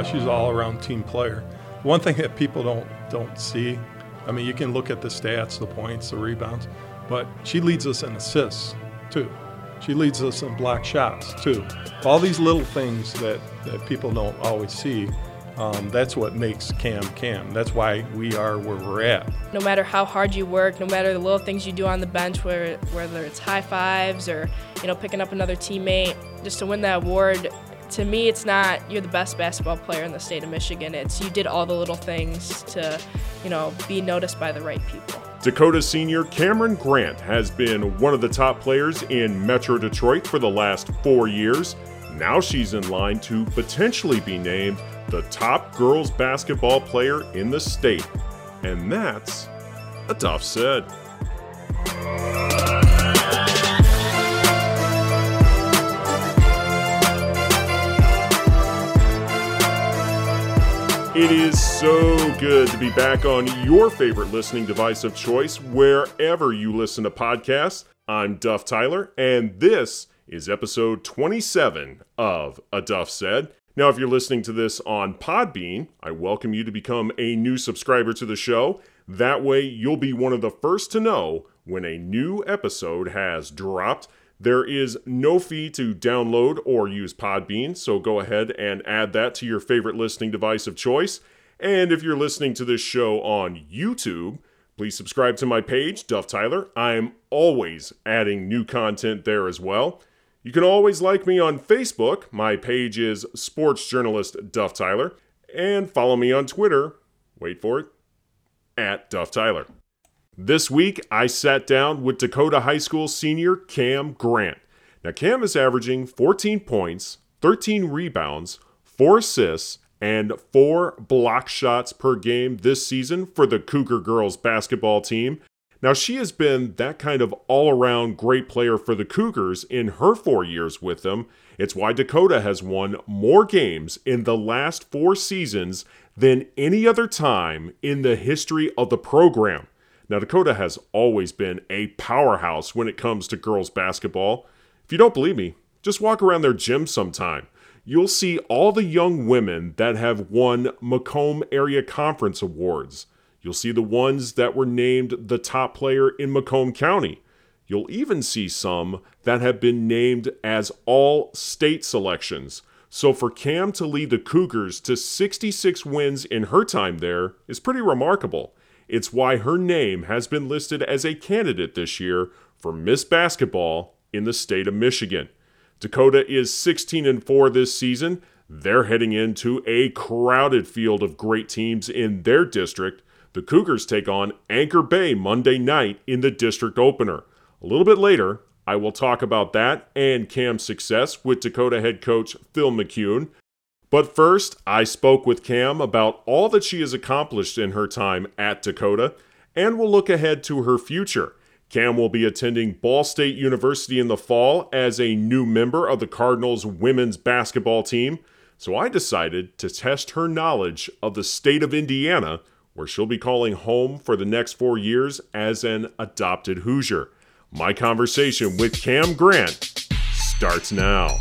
She's an all-around team player. One thing that people don't see, I mean, you can look at the stats, the points, the rebounds, but she leads us in assists too. She leads us in block shots too. All these little things that people don't always see, that's what makes Cam. That's why we are where we're at. No matter how hard you work, no matter the little things you do on the bench, whether it's high fives or picking up another teammate, just to win that award, to me it's not you're the best basketball player in the state of Michigan. It's you did all the little things to be noticed by the right people. Dakota senior Cameron Grant has been one of the top players in Metro Detroit for the last 4 years. Now she's in line to potentially be named the top girls basketball player in the state. And that's a Duff Said. It is so good to be back on your favorite listening device of choice, wherever you listen to podcasts. I'm Duff Tyler, and this is episode 27 of A Duff Said. Now, if you're listening to this on Podbean, I welcome you to become a new subscriber to the show. That way, you'll be one of the first to know when a new episode has dropped. There is no fee to download or use Podbean, so go ahead and add that to your favorite listening device of choice. And if you're listening to this show on YouTube, please subscribe to my page, Duff Tyler. I'm always adding new content there as well. You can always like me on Facebook. My page is Sports Journalist Duff Tyler. And follow me on Twitter, wait for it, at Duff Tyler. This week, I sat down with Dakota High School senior Cam Grant. Now, Cam is averaging 14 points, 13 rebounds, 4 assists, and 4 block shots per game this season for the Cougar girls basketball team. Now, she has been that kind of all-around great player for the Cougars in her 4 years with them. It's why Dakota has won more games in the last 4 seasons than any other time in the history of the program. Now, Dakota has always been a powerhouse when it comes to girls basketball. If you don't believe me, just walk around their gym sometime. You'll see all the young women that have won Macomb Area Conference awards. You'll see the ones that were named the top player in Macomb County. You'll even see some that have been named as all-state selections. So for Cam to lead the Cougars to 66 wins in her time there is pretty remarkable. It's why her name has been listed as a candidate this year for Miss Basketball in the state of Michigan. Dakota is 16-4 this season. They're heading into a crowded field of great teams in their district. The Cougars take on Anchor Bay Monday night in the district opener. A little bit later, I will talk about that and Cam's success with Dakota head coach Phil McCune. But first, I spoke with Cam about all that she has accomplished in her time at Dakota, and we'll look ahead to her future. Cam will be attending Ball State University in the fall as a new member of the Cardinals women's basketball team, so I decided to test her knowledge of the state of Indiana, where she'll be calling home for the next 4 years as an adopted Hoosier. My conversation with Cam Grant starts now.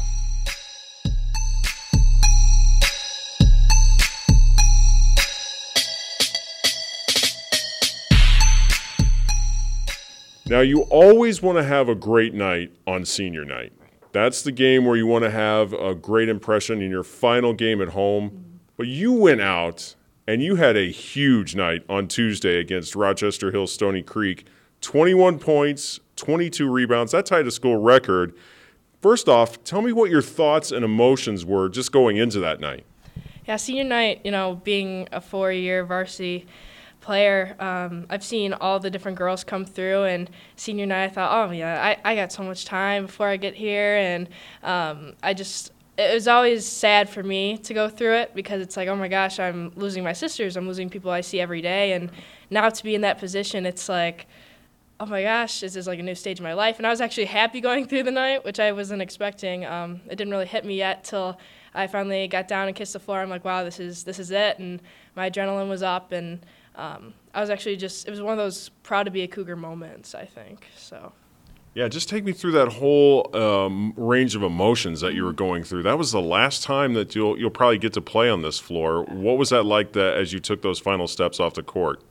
Now, you always want to have a great night on senior night. That's the game where you want to have a great impression in your final game at home. But you went out and you had a huge night on Tuesday against Rochester Hills Stony Creek. 21 points, 22 rebounds. That tied a school record. First off, tell me what your thoughts and emotions were just going into that night. Yeah, senior night, being a 4-year varsity player, I've seen all the different girls come through, and senior night I thought, oh yeah, I got so much time before I get here, and it was always sad for me to go through it because it's like, oh my gosh, I'm losing my sisters, I'm losing people I see every day, and now to be in that position, it's like, oh my gosh, this is like a new stage of my life. And I was actually happy going through the night, which I wasn't expecting. It didn't really hit me yet till I finally got down and kissed the floor. I'm like, wow, this is it, and my adrenaline was up, and I was actually it was one of those proud to be a Cougar moments, I think. So. Yeah, just take me through that whole range of emotions that you were going through. That was the last time that you'll probably get to play on this floor. What was that like as you took those final steps off the court?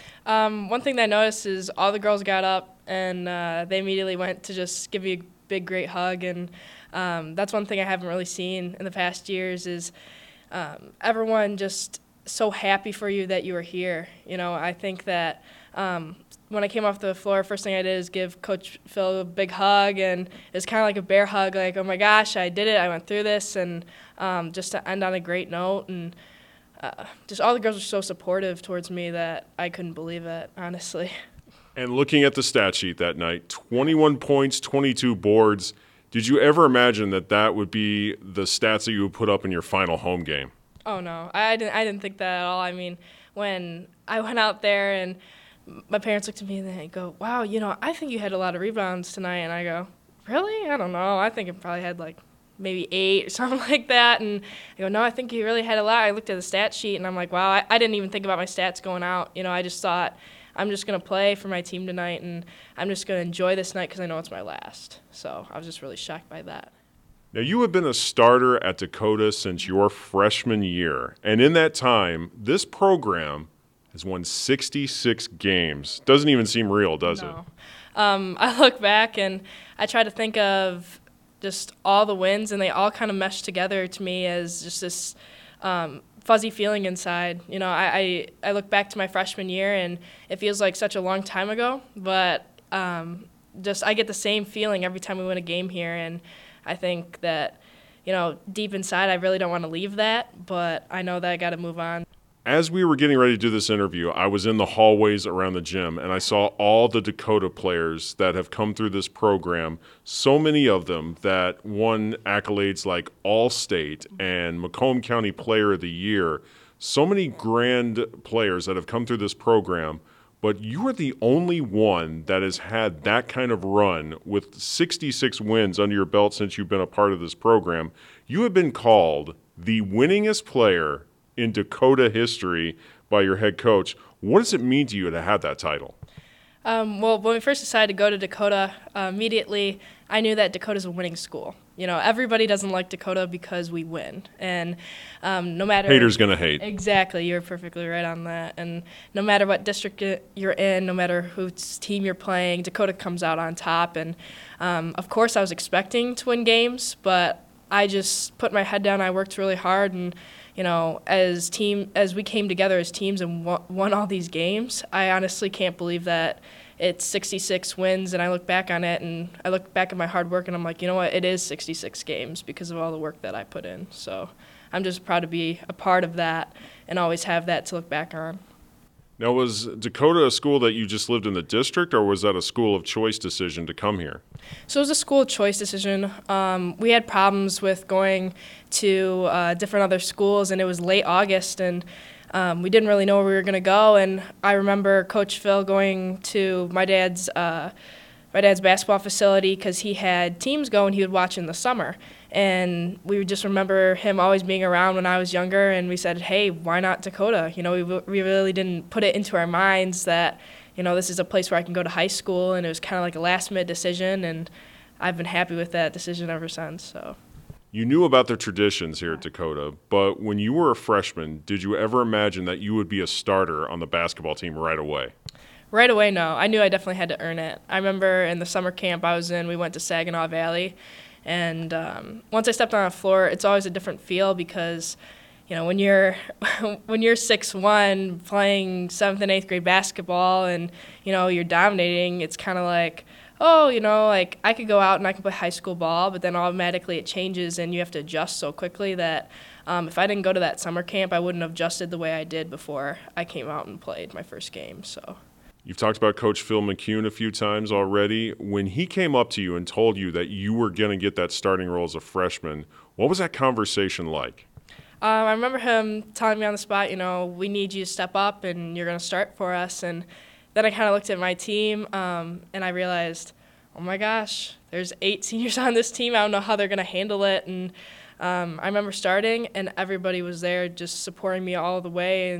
One thing that I noticed is all the girls got up and they immediately went to just give me a big, great hug. And that's one thing I haven't really seen in the past years is everyone just so happy for you that you were here. You know, I think that when I came off the floor, first thing I did is give Coach Phil a big hug, and it was kind of like a bear hug, like, oh my gosh, I did it, I went through this, and just to end on a great note. And just all the girls were so supportive towards me that I couldn't believe it, honestly. And looking at the stat sheet that night, 21 points, 22 boards. Did you ever imagine that would be the stats that you would put up in your final home game? Oh, no. I didn't think that at all. I mean, when I went out there and my parents looked at me and they go, wow, you know, I think you had a lot of rebounds tonight. And I go, really? I don't know. I think it probably had like maybe 8 or something like that. And I go, no, I think you really had a lot. I looked at the stat sheet and I'm like, wow, I didn't even think about my stats going out. You know, I just thought I'm just going to play for my team tonight and I'm just going to enjoy this night because I know it's my last. So I was just really shocked by that. Now, you have been a starter at Dakota since your freshman year. And in that time, this program has won 66 games. Doesn't even seem real, does it? I look back and I try to think of just all the wins, and they all kind of mesh together to me as just this fuzzy feeling inside. You know, I look back to my freshman year, and it feels like such a long time ago, but just I get the same feeling every time we win a game here, and I think that, you know, deep inside I really don't want to leave that, but I know that I got to move on. As we were getting ready to do this interview, I was in the hallways around the gym, and I saw all the Dakota players that have come through this program, so many of them that won accolades like All-State and Macomb County Player of the Year, so many grand players that have come through this program, but you are the only one that has had that kind of run with 66 wins under your belt since you've been a part of this program. You have been called the winningest player in Dakota history by your head coach. What does it mean to you to have that title? Well, when we first decided to go to Dakota, immediately I knew that Dakota's a winning school. You know, everybody doesn't like Dakota because we win. And no matter... Haters going to hate. Exactly. You're perfectly right on that. And no matter what district you're in, no matter whose team you're playing, Dakota comes out on top. And, of course, I was expecting to win games, but I just put my head down. I worked really hard, and you know, as we came together as teams and won all these games, I honestly can't believe that it's 66 wins. And I look back on it, and I look back at my hard work, and I'm like, you know what, it is 66 games because of all the work that I put in. So I'm just proud to be a part of that and always have that to look back on. Now, was Dakota a school that you just lived in the district, or was that a school of choice decision to come here? So it was a school choice decision. We had problems with going to different other schools, and it was late August, and we didn't really know where we were going to go. And I remember Coach Phil going to my dad's basketball facility because he had teams go and he would watch in the summer. And we would just remember him always being around when I was younger, and we said, hey, why not Dakota? You know, we really didn't put it into our minds that, you know, this is a place where I can go to high school, and it was kind of like a last-minute decision, and I've been happy with that decision ever since. So. You knew about the traditions here at Dakota, but when you were a freshman, did you ever imagine that you would be a starter on the basketball team right away? Right away, no. I knew I definitely had to earn it. I remember in the summer camp I was in, we went to Saginaw Valley, and once I stepped on the floor, it's always a different feel because, you know, when you're 6'1", playing 7th and 8th grade basketball, and you know you're dominating, it's kind of like, oh, you know, like I could go out and I can play high school ball, but then automatically it changes and you have to adjust so quickly that if I didn't go to that summer camp, I wouldn't have adjusted the way I did before I came out and played my first game. So. You've talked about Coach Phil McCune a few times already. When he came up to you and told you that you were going to get that starting role as a freshman, what was that conversation like? I remember him telling me on the spot, you know, we need you to step up and you're going to start for us. And then I kind of looked at my team and I realized, oh my gosh, there's 8 seniors on this team. I don't know how they're going to handle it. And I remember starting and everybody was there just supporting me all the way, and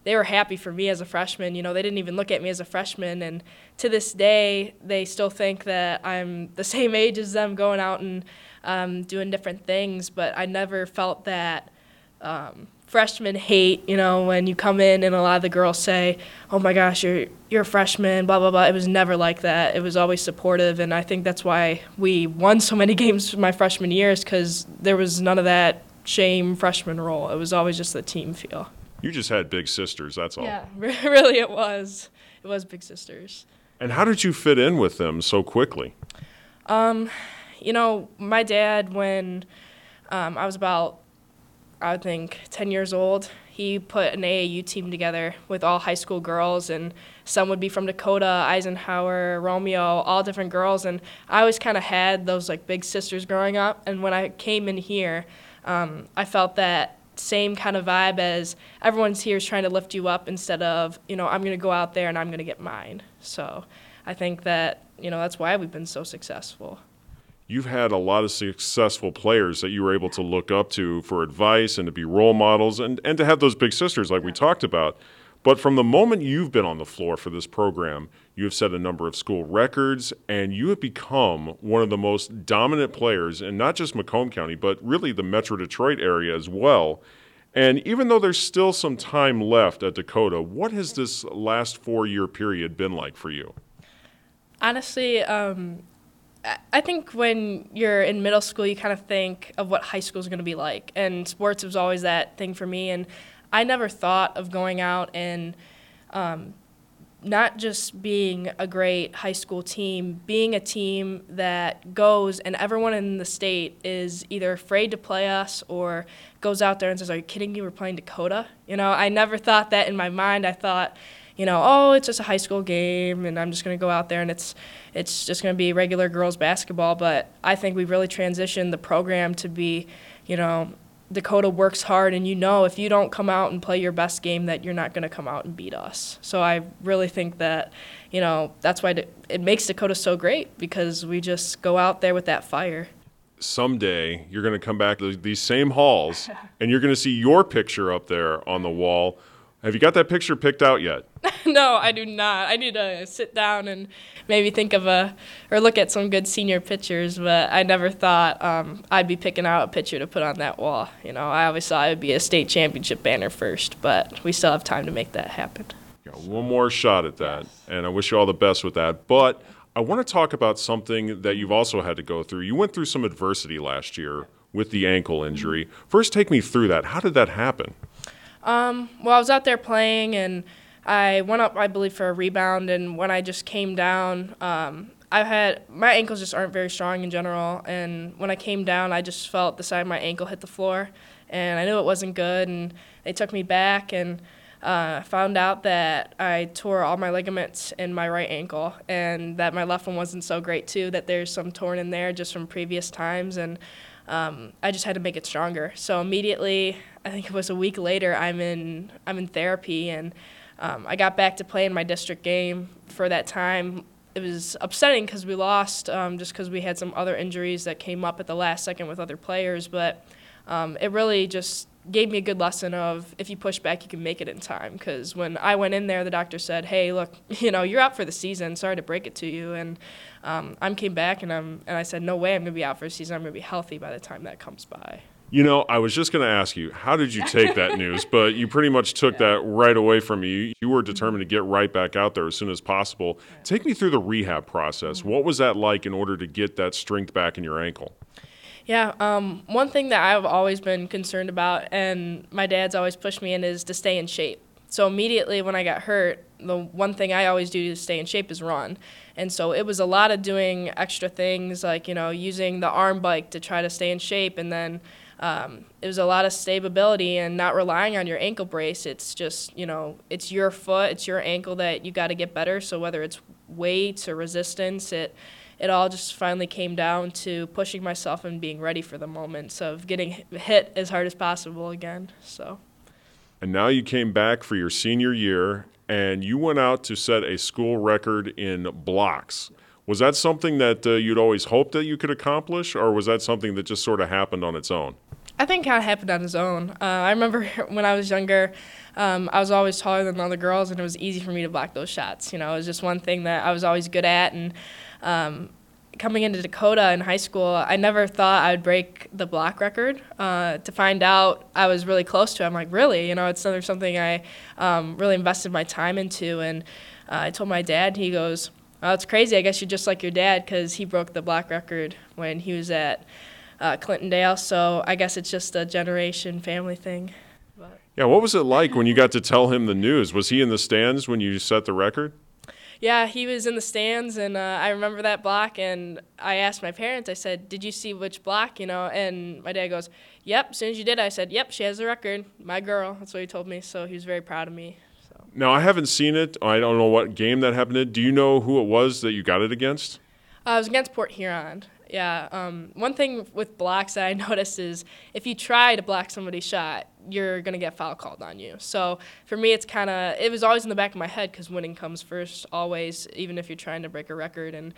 they were happy for me as a freshman. You know, they didn't even look at me as a freshman, and to this day, they still think that I'm the same age as them, going out and doing different things. But I never felt that freshman hate, you know, when you come in and a lot of the girls say, oh my gosh, you're a freshman, blah, blah, blah. It was never like that. It was always supportive, and I think that's why we won so many games my freshman years, because there was none of that shame freshman role. It was always just the team feel. You just had big sisters, that's all. Yeah, really it was. It was big sisters. And how did you fit in with them so quickly? You know, my dad, when I was about, I think, 10 years old, he put an AAU team together with all high school girls, and some would be from Dakota, Eisenhower, Romeo, all different girls, and I always kind of had those like big sisters growing up, and when I came in here, I felt that same kind of vibe as everyone's here is trying to lift you up instead of, you know, I'm going to go out there and I'm going to get mine. So I think that, you know, that's why we've been so successful. You've had a lot of successful players that you were able to look up to for advice and to be role models and to have those big sisters like we talked about. But from the moment you've been on the floor for this program, you have set a number of school records, and you have become one of the most dominant players in not just Macomb County, but really the Metro Detroit area as well. And even though there's still some time left at Dakota, what has this last 4-year period been like for you? Honestly, I think when you're in middle school, you kind of think of what high school is going to be like. And sports was always that thing for me. And I never thought of going out and not just being a great high school team, being a team that goes and everyone in the state is either afraid to play us or goes out there and says, are you kidding me? We're playing Dakota. You know, I never thought that in my mind. I thought, you know, oh, it's just a high school game, and I'm just going to go out there, and it's just going to be regular girls basketball. But I think we've really transitioned the program to be, you know, Dakota works hard, and you know if you don't come out and play your best game that you're not going to come out and beat us. So I really think that, you know, that's why it makes Dakota so great, because we just go out there with that fire. Someday you're going to come back to these same halls, and you're going to see your picture up there on the wall. Have you got that picture picked out yet? No, I do not. I need to sit down and maybe think of or look at some good senior pictures, but I never thought I'd be picking out a picture to put on that wall. You know, I always thought it would be a state championship banner first, but we still have time to make that happen. Got one more shot at that, and I wish you all the best with that. But I want to talk about something that you've also had to go through. You went through some adversity last year with the ankle injury. First, take me through that. How did that happen? Well, I was out there playing, and I went up, I believe, for a rebound, and when I just came down, my ankles just aren't very strong in general, and when I came down, I just felt the side of my ankle hit the floor, and I knew it wasn't good, and they took me back, and found out that I tore all my ligaments in my right ankle, and that my left one wasn't so great too, that there's some torn in there just from previous times, and I just had to make it stronger. So immediately, I think it was a week later, I'm in therapy, and I got back to play in my district game for that time. It was upsetting because we lost, just because we had some other injuries that came up at the last second with other players, but it really just gave me a good lesson of if you push back, you can make it in time. Because when I went in there, the doctor said, hey, look, you know, you're out for the season. Sorry to break it to you. And I came back, and I said, no way I'm going to be out for the season. I'm going to be healthy by the time that comes by. You know, I was just going to ask you, how did you take that news? But you pretty much took that right away from me. You were determined to get right back out there as soon as possible. Take me through the rehab process. What was that like in order to get that strength back in your ankle? Yeah, one thing that I've always been concerned about, and my dad's always pushed me in, is to stay in shape. So immediately when I got hurt, the one thing I always do to stay in shape is run. And so it was a lot of doing extra things, like, you know, using the arm bike to try to stay in shape, and then it was a lot of stability and not relying on your ankle brace. It's just, you know, it's your foot, it's your ankle that you got to get better. So whether it's weights or resistance, it all just finally came down to pushing myself and being ready for the moments of getting hit as hard as possible again. So. And now you came back for your senior year, and you went out to set a school record in blocks. Was that something that you'd always hoped that you could accomplish, or was that something that just sort of happened on its own? I think it kind of happened on his own. I remember when I was younger, I was always taller than the other girls, and it was easy for me to block those shots. You know, it was just one thing that I was always good at. And coming into Dakota in high school, I never thought I would break the block record. To find out I was really close to it, I'm like, really? You know, it's something I really invested my time into. And I told my dad, he goes, "Oh, it's crazy. I guess you're just like your dad, because he broke the block record when he was at Clintondale, so I guess it's just a generation family thing." But Yeah, what was it like when you got to tell him the news? Was he in the stands when you set the record? yeah, he was in the stands, and I remember that block, and I asked my parents, I said, "Did you see which block?" You know, and my dad goes, "Yep, as soon as you did," I said, "Yep, she has the record, my girl." That's what he told me, so he was very proud of me. So Now, I haven't seen it. I don't know what game that happened in. Do you know who it was that you got it against? I was against Port Huron. Yeah, one thing with blocks that I noticed is if you try to block somebody's shot, you're going to get foul called on you. So for me, it was always in the back of my head, because winning comes first, always, even if you're trying to break a record. And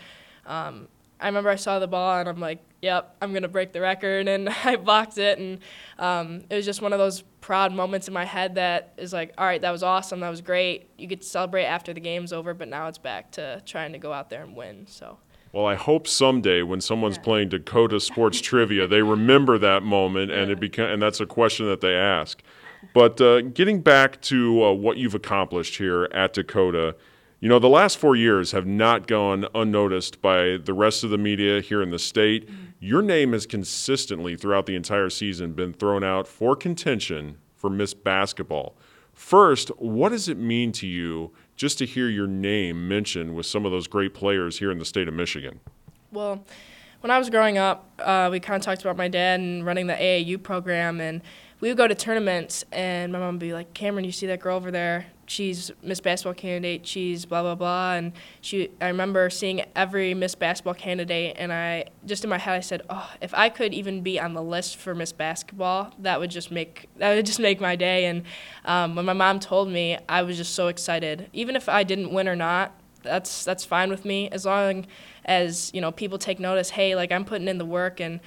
I remember I saw the ball, and I'm like, yep, I'm going to break the record, and I blocked it. And it was just one of those proud moments in my head that is like, all right, that was awesome, that was great. You get to celebrate after the game's over, but now it's back to trying to go out there and win. So. Well, I hope someday when someone's playing Dakota Sports Trivia, they remember that moment, and and that's a question that they ask. But getting back to what you've accomplished here at Dakota, you know, the last 4 years have not gone unnoticed by the rest of the media here in the state. Your name has consistently throughout the entire season been thrown out for contention for Miss Basketball. First, what does it mean to you just to hear your name mentioned with some of those great players here in the state of Michigan? Well, when I was growing up, we kind of talked about my dad and running the AAU program, and we would go to tournaments, and my mom would be like, "Cameron, you see that girl over there? She's Miss Basketball candidate. She's blah, blah, blah." And I remember seeing every Miss Basketball candidate, and just in my head, I said, "Oh, if I could even be on the list for Miss Basketball, that would just make my day." And when my mom told me, I was just so excited. Even if I didn't win or not, that's fine with me, as long as, you know, people take notice. Hey, like, I'm putting in the work, and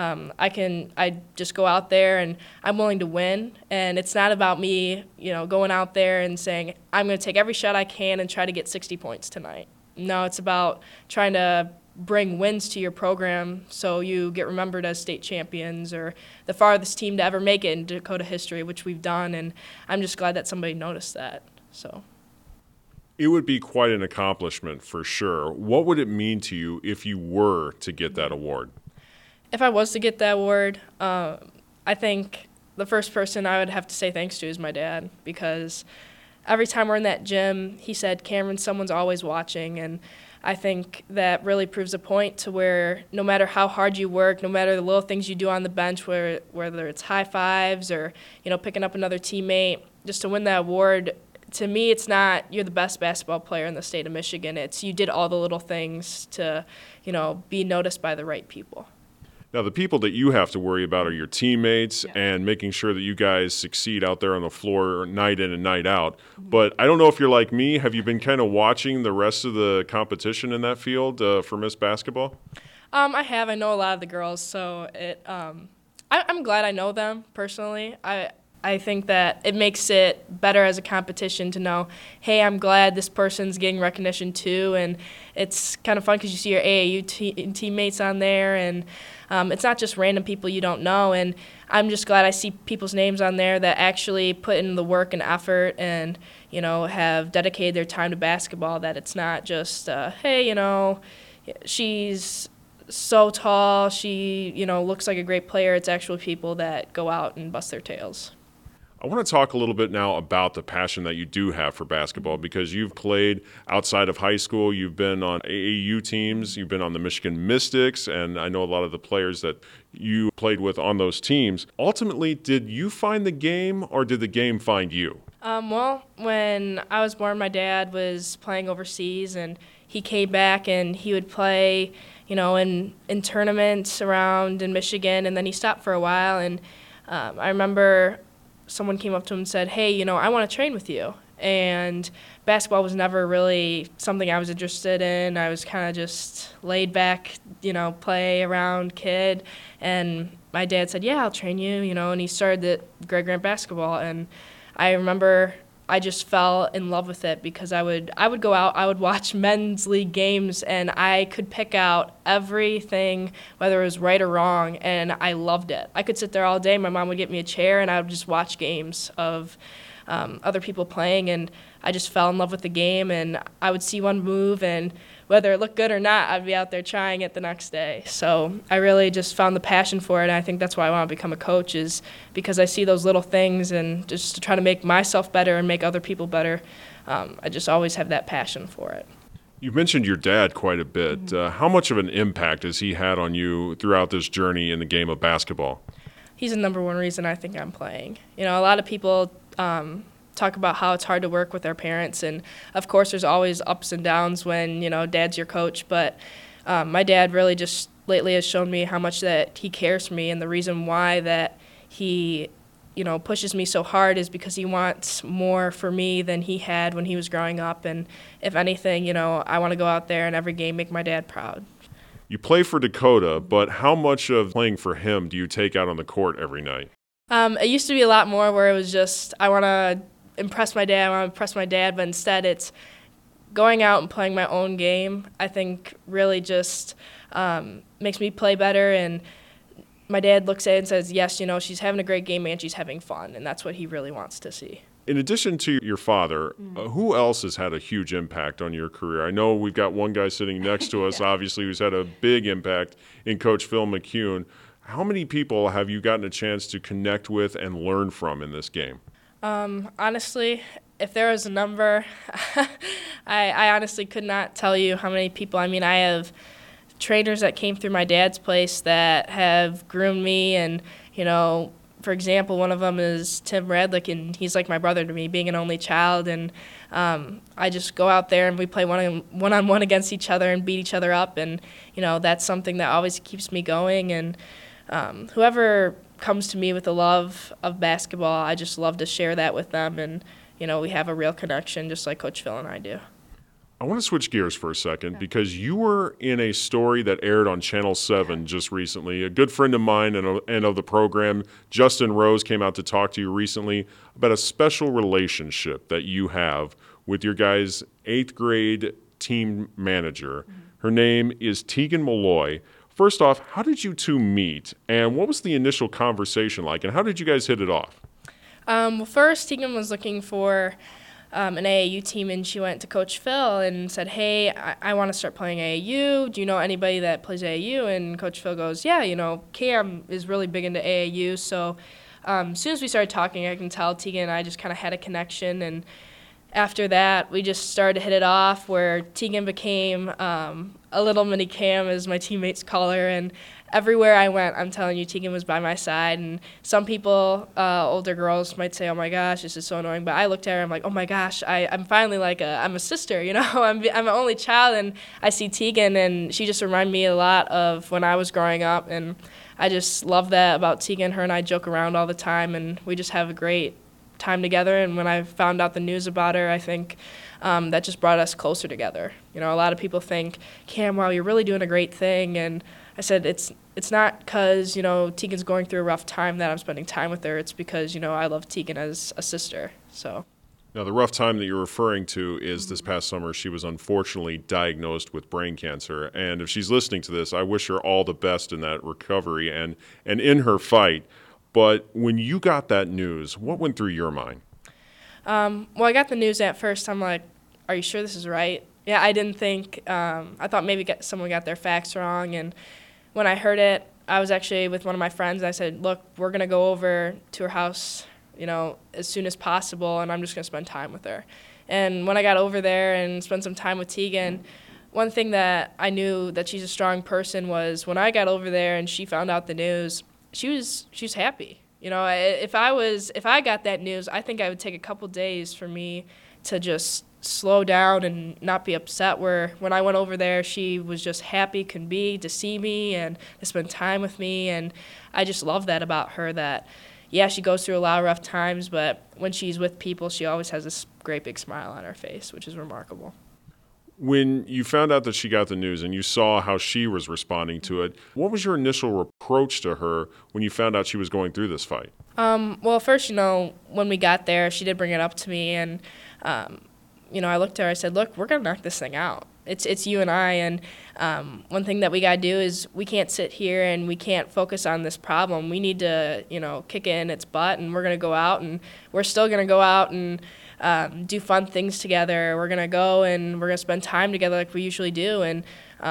I just go out there, and I'm willing to win. And it's not about me, you know, going out there and saying, I'm going to take every shot I can and try to get 60 points tonight. No, it's about trying to bring wins to your program so you get remembered as state champions or the farthest team to ever make it in Dakota history, which we've done. And I'm just glad that somebody noticed that. So. It would be quite an accomplishment for sure. What would it mean to you if you were to get that award? If I was to get that award, I think the first person I would have to say thanks to is my dad, because every time we're in that gym, he said, "Cameron, someone's always watching." And I think that really proves a point to where no matter how hard you work, no matter the little things you do on the bench, whether it's high fives or, you know, picking up another teammate, just to win that award, to me, it's not you're the best basketball player in the state of Michigan. It's you did all the little things to, you know, be noticed by the right people. Now, the people that you have to worry about are your teammates and making sure that you guys succeed out there on the floor night in and night out. But I don't know if you're like me. Have you been kind of watching the rest of the competition in that field for Miss Basketball? I have. I know a lot of the girls, so I'm glad I know them personally. I think that it makes it better as a competition to know, hey, I'm glad this person's getting recognition too, and it's kind of fun because you see your AAU teammates on there, and it's not just random people you don't know, and I'm just glad I see people's names on there that actually put in the work and effort and, you know, have dedicated their time to basketball, that it's not just, hey, you know, she's so tall, she, you know, looks like a great player. It's actually people that go out and bust their tails. I want to talk a little bit now about the passion that you do have for basketball, because you've played outside of high school. You've been on AAU teams. You've been on the Michigan Mystics, and I know a lot of the players that you played with on those teams. Ultimately, did you find the game, or did the game find you? Well, when I was born, my dad was playing overseas, and he came back, and he would play, you know, in tournaments around in Michigan, and then he stopped for a while, and I remember someone came up to him and said, hey, you know, I want to train with you. and basketball was never really something I was interested in. I was kind of just laid back, play around kid. And my dad said, yeah, I'll train you, and he started the Greg Grant basketball. And I remember I just fell in love with it because I would go out, I would watch men's league games, and I could pick out everything, whether it was right or wrong, and I loved it. I could sit there all day. My mom would get me a chair, and I would just watch games of other people playing, and I just fell in love with the game, and I would see one move, and whether it looked good or not, I'd be out there trying it the next day. So I really just found the passion for it, and I think that's why I want to become a coach, is because I see those little things, and just to try to make myself better and make other people better, I just always have that passion for it. You've mentioned your dad quite a bit. How much of an impact has he had on you throughout this journey in the game of basketball? He's the number one reason I think I'm playing. A lot of people talk about how it's hard to work with their parents, and of course there's always ups and downs when dad's your coach, but my dad really just lately has shown me how much that he cares for me, and the reason why that he pushes me so hard is because he wants more for me than he had when he was growing up. And if anything, I want to go out there and every game make my dad proud. You play for Dakota, but how much of playing for him do you take out on the court every night? It used to be a lot more where it was just, I want to impress my dad, but instead it's going out and playing my own game. I think really just makes me play better, and my dad looks at it and says, yes, she's having a great game and she's having fun, and that's what he really wants to see. In addition to your father, who else has had a huge impact on your career? I know we've got one guy sitting next to us, obviously, who's had a big impact in Coach Phil McCune. How many people have you gotten a chance to connect with and learn from in this game? Honestly, if there was a number, I honestly could not tell you how many people. I mean, I have trainers that came through my dad's place that have groomed me, and, for example, one of them is Tim Radlick, and he's like my brother to me, being an only child, and I just go out there and we play one-on-one against each other and beat each other up, and, that's something that always keeps me going, and whoever comes to me with the love of basketball, I just love to share that with them, and, we have a real connection just like Coach Phil and I do. I want to switch gears for a second because you were in a story that aired on Channel 7 just recently. A good friend of mine and of the program, Justin Rose, came out to talk to you recently about a special relationship that you have with your guys' 8th grade team manager. Her name is Tegan Malloy. First off, how did you two meet, and what was the initial conversation like, and how did you guys hit it off? Well, first, Tegan was looking for an AAU team, and she went to Coach Phil and said, hey, I want to start playing AAU. Do you know anybody that plays AAU? And Coach Phil goes, yeah, Cam is really big into AAU. So as soon as we started talking, I can tell Tegan and I just kind of had a connection. And after that, we just started to hit it off, where Tegan became a little mini Cam, as my teammates call her. And everywhere I went, I'm telling you, Tegan was by my side. And some people, older girls, might say, oh my gosh, this is so annoying. But I looked at her, I'm like, oh my gosh, I'm finally I'm a sister, I'm an only child. And I see Tegan, and she just reminded me a lot of when I was growing up. And I just love that about Tegan. Her and I joke around all the time, and we just have a great time together. And when I found out the news about her, I think that just brought us closer together. A lot of people think, Cam, wow, you're really doing a great thing. And I said, it's not because, Tegan's going through a rough time that I'm spending time with her. It's because, I love Tegan as a sister. So. Now, the rough time that you're referring to is this past summer, she was unfortunately diagnosed with brain cancer. And if she's listening to this, I wish her all the best in that recovery and in her fight. But when you got that news, what went through your mind? Well, I got the news at first. I'm like, are you sure this is right? Yeah, I didn't think, I thought maybe someone got their facts wrong. And when I heard it, I was actually with one of my friends. I said, look, we're going to go over to her house, as soon as possible, and I'm just going to spend time with her. And when I got over there and spent some time with Tegan, one thing that I knew that she's a strong person was when I got over there and she found out the news, she was happy. If I got that news, I think I would take a couple days for me to just slow down and not be upset, where when I went over there, she was just happy can be to see me and to spend time with me. And I just love that about her, that, yeah, she goes through a lot of rough times, but when she's with people, she always has this great big smile on her face, which is remarkable. When you found out that she got the news and you saw how she was responding to it, what was your initial approach to her when you found out she was going through this fight? Well, first, when we got there, she did bring it up to me, and, I looked at her, I said, look, we're going to knock this thing out. It's you and I, and one thing that we got to do is we can't sit here and we can't focus on this problem. We need to, kick it in its butt, and we're going to go out, and we're still going to go out and do fun things together. We're going to go and we're going to spend time together like we usually do. And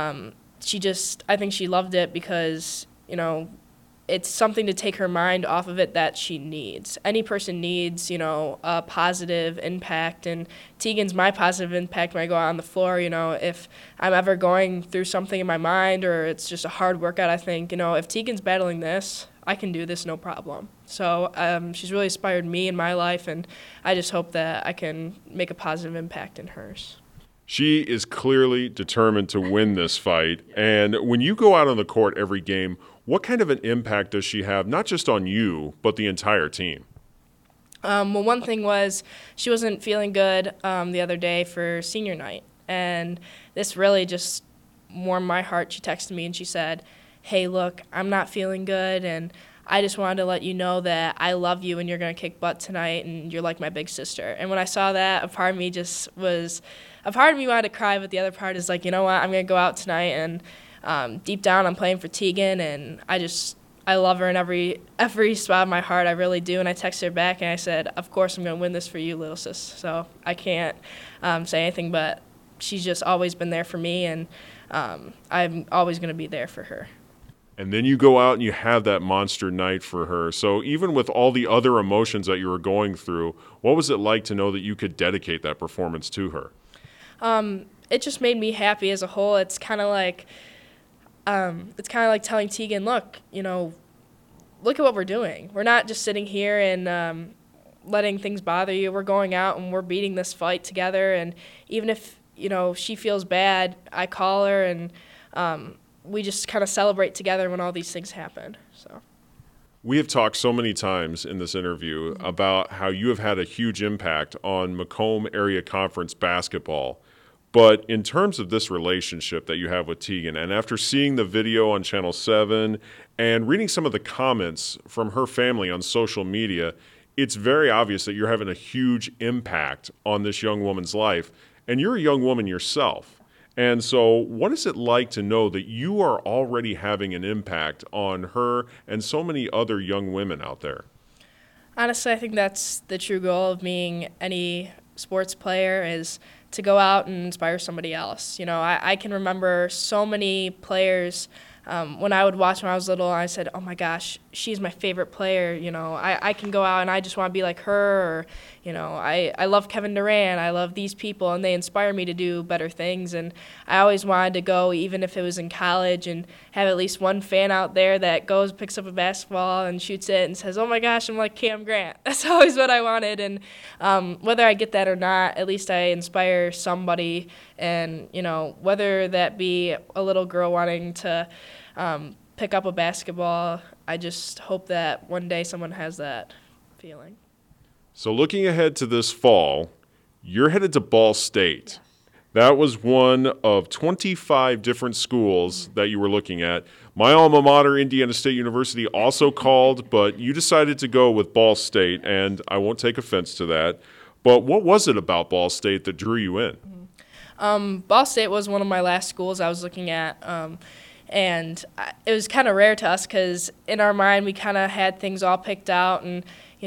I think she loved it because, it's something to take her mind off of it that she needs. Any person needs, a positive impact. And Tegan's my positive impact when I go out on the floor. If I'm ever going through something in my mind or it's just a hard workout, I think, if Tegan's battling this, I can do this no problem. So she's really inspired me in my life, and I just hope that I can make a positive impact in hers. She is clearly determined to win this fight. And when you go out on the court every game, what kind of an impact does she have, not just on you, but the entire team? Well, one thing was she wasn't feeling good the other day for senior night. And this really just warmed my heart. She texted me and she said, hey, look, I'm not feeling good, and I just wanted to let you know that I love you and you're going to kick butt tonight and you're like my big sister. And when I saw that, a part of me wanted to cry, but the other part is like, you know what, I'm going to go out tonight, and deep down I'm playing for Tegan, and I love her in every spot of my heart. I really do. And I texted her back and I said, of course I'm going to win this for you, little sis. So I can't say anything, but she's just always been there for me, and I'm always going to be there for her. And then you go out and you have that monster night for her. So even with all the other emotions that you were going through, what was it like to know that you could dedicate that performance to her? It just made me happy as a whole. It's kind of like telling Tegan, look at what we're doing. We're not just sitting here and letting things bother you. We're going out and we're beating this fight together. And even if she feels bad, I call her, and we just kind of celebrate together when all these things happen. So we have talked so many times in this interview about how you have had a huge impact on Macomb Area Conference basketball. But in terms of this relationship that you have with Tegan, and after seeing the video on Channel 7 and reading some of the comments from her family on social media, it's very obvious that you're having a huge impact on this young woman's life. And you're a young woman yourself. And so what is it like to know that you are already having an impact on her and so many other young women out there? Honestly, I think that's the true goal of being any sports player, is to go out and inspire somebody else. I can remember so many players when I would watch when I was little, I said, oh my gosh, she's my favorite player. I can go out and I just want to be like her. Or, I love Kevin Durant. I love these people, and they inspire me to do better things. And I always wanted to go, even if it was in college, and have at least one fan out there that goes, picks up a basketball and shoots it and says, oh my gosh, I'm like Cam Grant. That's always what I wanted. And whether I get that or not, at least I inspire somebody. And, whether that be a little girl wanting to pick up a basketball, I just hope that one day someone has that feeling. So looking ahead to this fall, you're headed to Ball State. That was one of 25 different schools that you were looking at. My alma mater, Indiana State University, also called, but you decided to go with Ball State, and I won't take offense to that. But what was it about Ball State that drew you in? Ball State was one of my last schools I was looking at. And it was kind of rare to us because in our mind we kind of had things all picked out. And,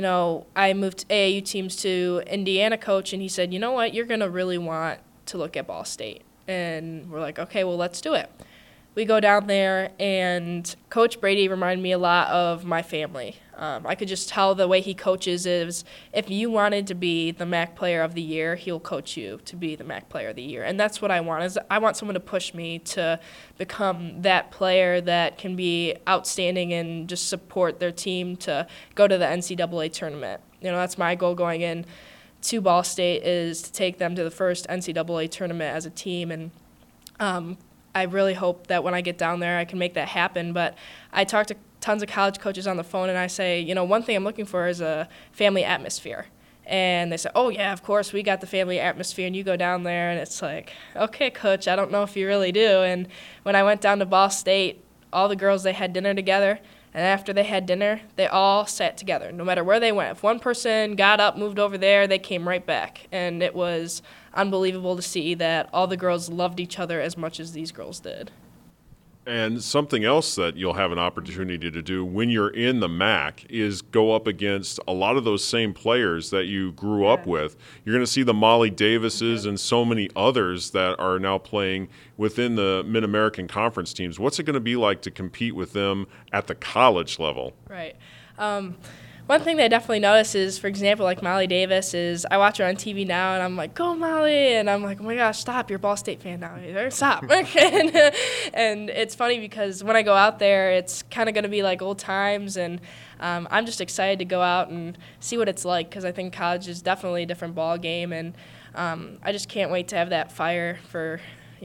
I moved AAU teams to Indiana coach, and he said, you know what, you're going to really want to look at Ball State. And we're like, okay, well, let's do it. We go down there, and Coach Brady reminded me a lot of my family. I could just tell the way he coaches is if you wanted to be the MAC Player of the Year, he'll coach you to be the MAC Player of the Year. And that's what I want. Is I want someone to push me to become that player that can be outstanding and just support their team to go to the NCAA tournament. That's my goal going in to Ball State, is to take them to the first NCAA tournament as a team. And I really hope that when I get down there I can make that happen. But I talked to tons of college coaches on the phone, and I say, one thing I'm looking for is a family atmosphere. And they say, oh, yeah, of course, we got the family atmosphere. And you go down there, and it's like, okay, coach, I don't know if you really do. And when I went down to Ball State, all the girls, they had dinner together. And after they had dinner, they all sat together, no matter where they went. If one person got up, moved over there, they came right back. And it was unbelievable to see that all the girls loved each other as much as these girls did. And something else that you'll have an opportunity to do when you're in the MAC is go up against a lot of those same players that you grew up with. You're going to see the Molly Davises and so many others that are now playing within the Mid-American Conference teams. What's it going to be like to compete with them at the college level? Right. One thing that I definitely notice is, for example, like Molly Davis is, I watch her on TV now, and I'm like, go Molly, and I'm like, oh my gosh, stop, you're a Ball State fan now, stop. And it's funny because when I go out there, it's kind of going to be like old times, and I'm just excited to go out and see what it's like, because I think college is definitely a different ball game, and I just can't wait to have that fire for,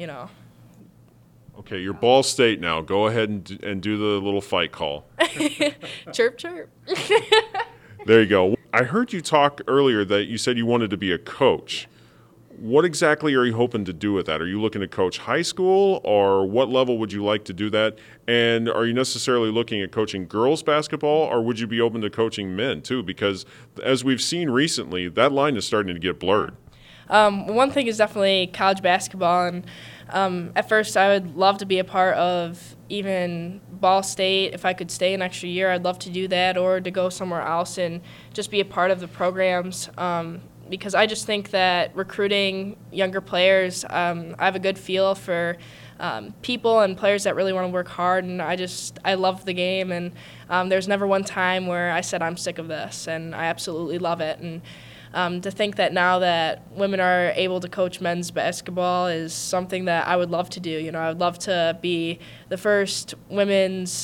Okay, you're Ball State now. Go ahead and do the little fight call. Chirp, chirp. There you go. I heard you talk earlier that you said you wanted to be a coach. What exactly are you hoping to do with that? Are you looking to coach high school, or what level would you like to do that? And are you necessarily looking at coaching girls basketball, or would you be open to coaching men too? Because as we've seen recently, that line is starting to get blurred. One thing is definitely college basketball, and at first I would love to be a part of even Ball State. If I could stay an extra year, I'd love to do that, or to go somewhere else and just be a part of the programs, because I just think that recruiting younger players, I have a good feel for people and players that really want to work hard, and I love the game, and there's never one time where I said I'm sick of this, and I absolutely love it. And to think that now that women are able to coach men's basketball is something that I would love to do. I would love to be the first women's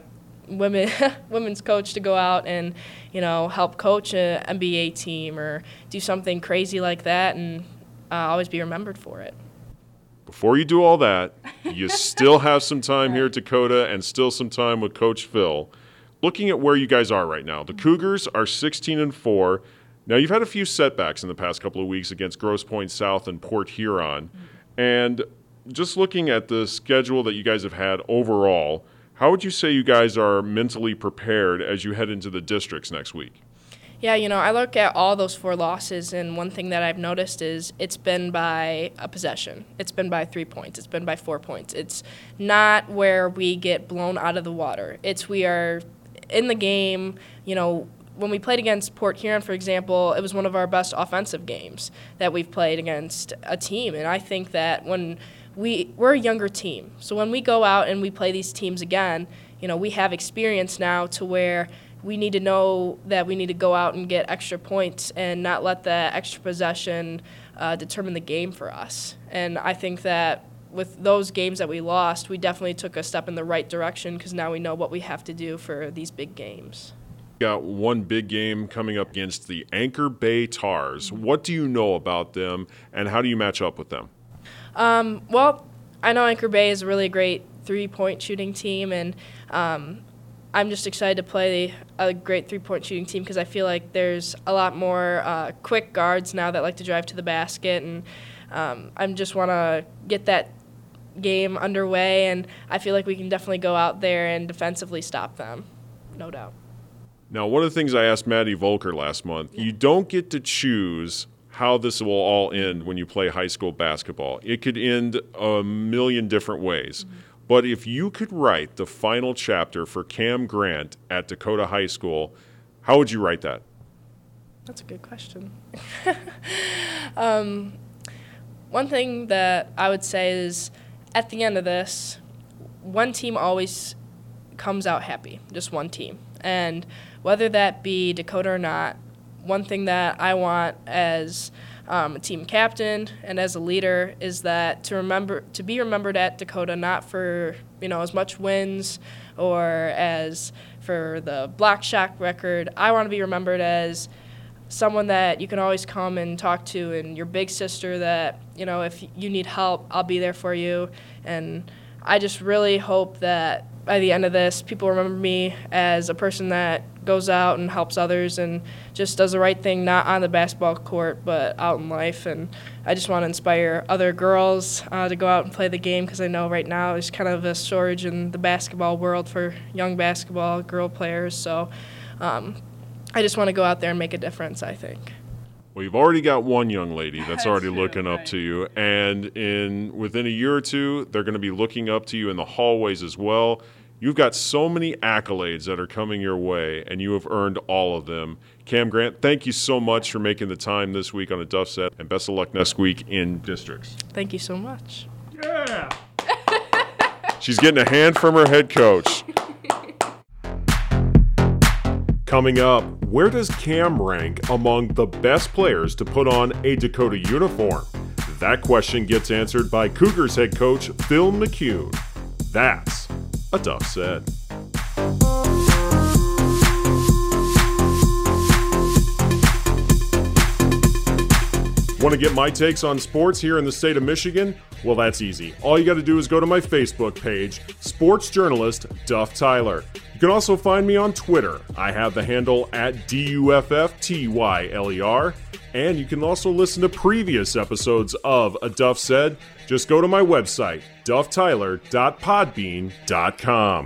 coach to go out and, help coach an NBA team or do something crazy like that, and always be remembered for it. Before you do all that, you still have some time here at Dakota and still some time with Coach Phil. Looking at where you guys are right now, the Cougars are 16-4. Now, you've had a few setbacks in the past couple of weeks against Grosse Pointe South and Port Huron. And just looking at the schedule that you guys have had overall, how would you say you guys are mentally prepared as you head into the districts next week? Yeah, I look at all those 4 losses, and one thing that I've noticed is it's been by a possession. It's been by 3 points. It's been by 4 points. It's not where we get blown out of the water. We are in the game, when we played against Port Huron, for example, it was one of our best offensive games that we've played against a team. And I think that when we're a younger team, so when we go out and we play these teams again, we have experience now to where we need to know that we need to go out and get extra points and not let the extra possession determine the game for us. And I think that with those games that we lost, we definitely took a step in the right direction, because now we know what we have to do for these big games. Got one big game coming up against the Anchor Bay Tars. What do you know about them, and how do you match up with them? Well, I know Anchor Bay is a really great 3-point shooting team, and I'm just excited to play a great 3-point shooting team, because I feel like there's a lot more quick guards now that like to drive to the basket, and I just want to get that game underway, and I feel like we can definitely go out there and defensively stop them, no doubt. Now, one of the things I asked Maddie Volker last month, you don't get to choose how this will all end when you play high school basketball. It could end a million different ways. Mm-hmm. But if you could write the final chapter for Cam Grant at Dakota High School, how would you write that? That's a good question. One thing that I would say is, at the end of this, one team always comes out happy, just one team. And whether that be Dakota or not, one thing that I want as a team captain and as a leader is that to be remembered at Dakota, not for as much wins or as for the block shot record. I want to be remembered as someone that you can always come and talk to, and your big sister that if you need help, I'll be there for you. And I just really hope that by the end of this, people remember me as a person that goes out and helps others and just does the right thing, not on the basketball court, but out in life. And I just want to inspire other girls to go out and play the game, because I know right now there's kind of a shortage in the basketball world for young basketball girl players. So I just want to go out there and make a difference, I think. Well, you've already got one young lady that's already True, looking up right. to you, and within a year or two, they're going to be looking up to you in the hallways as well. You've got so many accolades that are coming your way, and you have earned all of them. Cam Grant, thank you so much for making the time this week on a Duff Set, and best of luck next week in districts. Thank you so much. Yeah. She's getting a hand from her head coach. Coming up, where does Cam rank among the best players to put on a Dakota uniform? That question gets answered by Cougars head coach Phil McCune. That's a Duff Set. Want to get my takes on sports here in the state of Michigan? Well, that's easy. All you got to do is go to my Facebook page, sports journalist Duff Tyler. You can also find me on Twitter. I have the handle at DUFFTYLER. And you can also listen to previous episodes of A Duff Said. Just go to my website, dufftyler.podbean.com.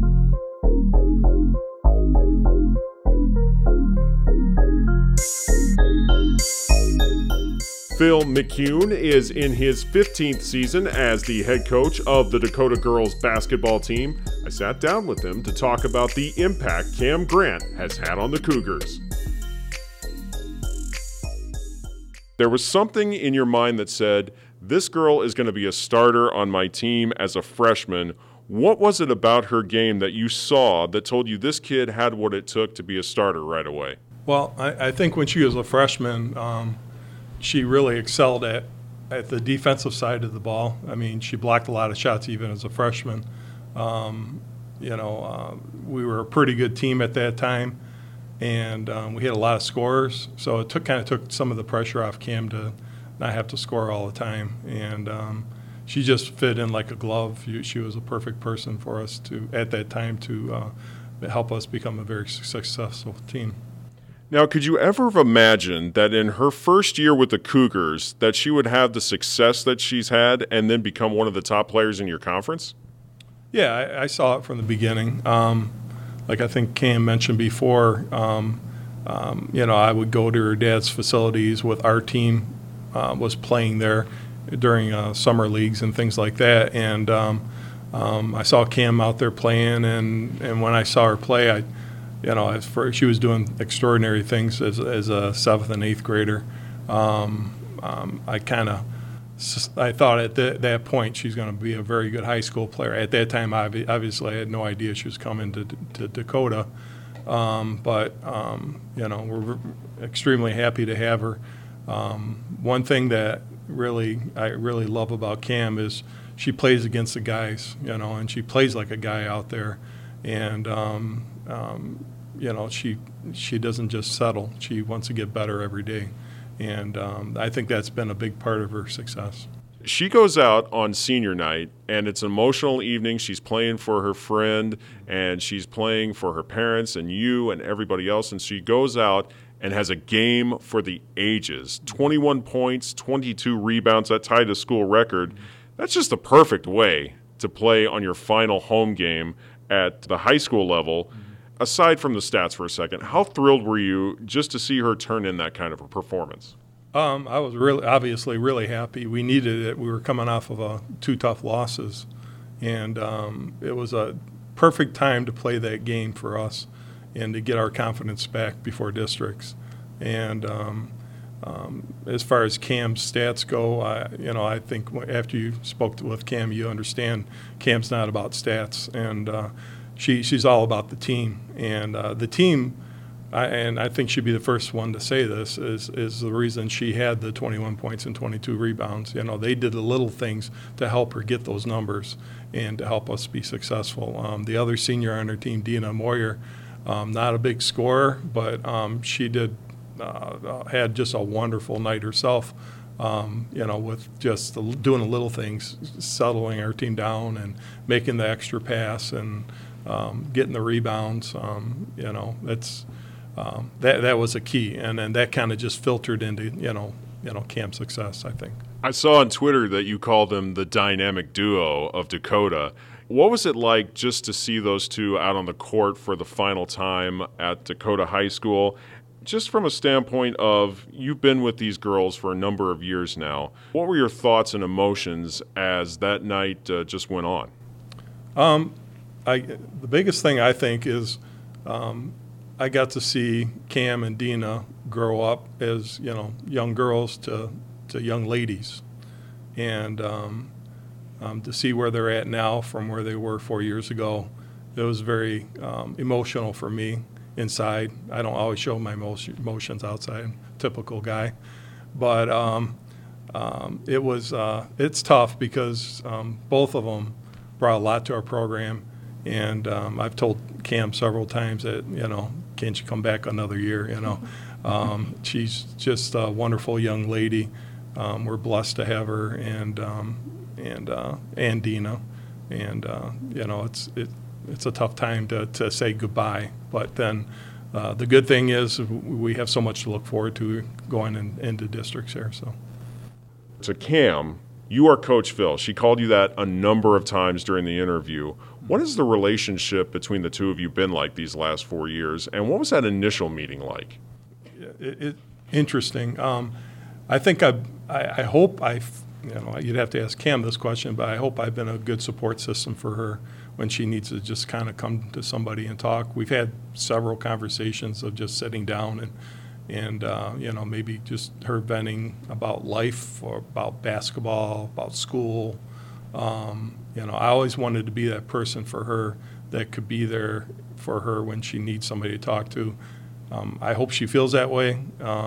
Phil McCune is in his 15th season as the head coach of the Dakota girls basketball team. I sat down with him to talk about the impact Cam Grant has had on the Cougars. There was something in your mind that said, this girl is going to be a starter on my team as a freshman. What was it about her game that you saw that told you this kid had what it took to be a starter right away? Well, I think when she was a freshman, she really excelled at the defensive side of the ball. I mean, she blocked a lot of shots even as a freshman. We were a pretty good team at that time, and we had a lot of scorers. So it kind of took some of the pressure off Cam to not have to score all the time. And she just fit in like a glove. She was a perfect person for us at that time to help us become a very successful team. Now, could you ever have imagined that in her first year with the Cougars that she would have the success that she's had and then become one of the top players in your conference? Yeah, I saw it from the beginning. Like I think Cam mentioned before, I would go to her dad's facilities with our team, was playing there during summer leagues and things like that. And I saw Cam out there playing, and when I saw her play, she was doing extraordinary things as a 7th and 8th grader. I thought at that point she's going to be a very good high school player. At that time, obviously, I had no idea she was coming to Dakota. We're extremely happy to have her. One thing that I really love about Cam is she plays against the guys, and she plays like a guy out there. And she doesn't just settle. She wants to get better every day. And I think that's been a big part of her success. She goes out on senior night, and it's an emotional evening. She's playing for her friend, and she's playing for her parents and you and everybody else. And she goes out and has a game for the ages. 21 points, 22 rebounds. That tied a school record. That's just the perfect way to play on your final home game at the high school level. Aside from the stats for a second, how thrilled were you just to see her turn in that kind of a performance? I was really happy. We needed it. We were coming off of 2 tough losses, and it was a perfect time to play that game for us and to get our confidence back before districts. And as far as Cam's stats go, I think after you spoke with Cam, you understand Cam's not about stats, and she's all about the team. And the team, and I think she'd be the first one to say this, is the reason she had the 21 points and 22 rebounds. They did the little things to help her get those numbers and to help us be successful. The other senior on her team, Dina Moyer, not a big scorer, but she had just a wonderful night herself. with just doing the little things, settling our team down and making the extra pass and getting the rebounds. That's that was a key, and then that kind of just filtered into Cam's success, I think. I saw on Twitter that you called them the dynamic duo of Dakota. What was it like just to see those two out on the court for the final time at Dakota High School? Just from a standpoint of, you've been with these girls for a number of years now. What were your thoughts and emotions as that night just went on? The biggest thing I think is I got to see Cam and Dina grow up as young girls to young ladies, and to see where they're at now from where they were 4 years ago, it was very emotional for me. Inside, I don't always show my emotions outside. I'm a typical guy, but it's tough because both of them brought a lot to our program, and I've told Cam several times that can't you come back another year? She's just a wonderful young lady. We're blessed to have her, and Dina, and it's a tough time to say goodbye. But then the good thing is we have so much to look forward to going into districts here. So, to Cam, you are Coach Phil. She called you that a number of times during the interview. What has the relationship between the two of you been like these last 4 years, and what was that initial meeting like? Interesting. I think I hope you'd have to ask Cam this question, but I hope I've been a good support system for her when she needs to just kind of come to somebody and talk. We've had several conversations of just sitting down and maybe just her venting about life or about basketball, about school. I always wanted to be that person for her that could be there for her when she needs somebody to talk to. I hope she feels that way.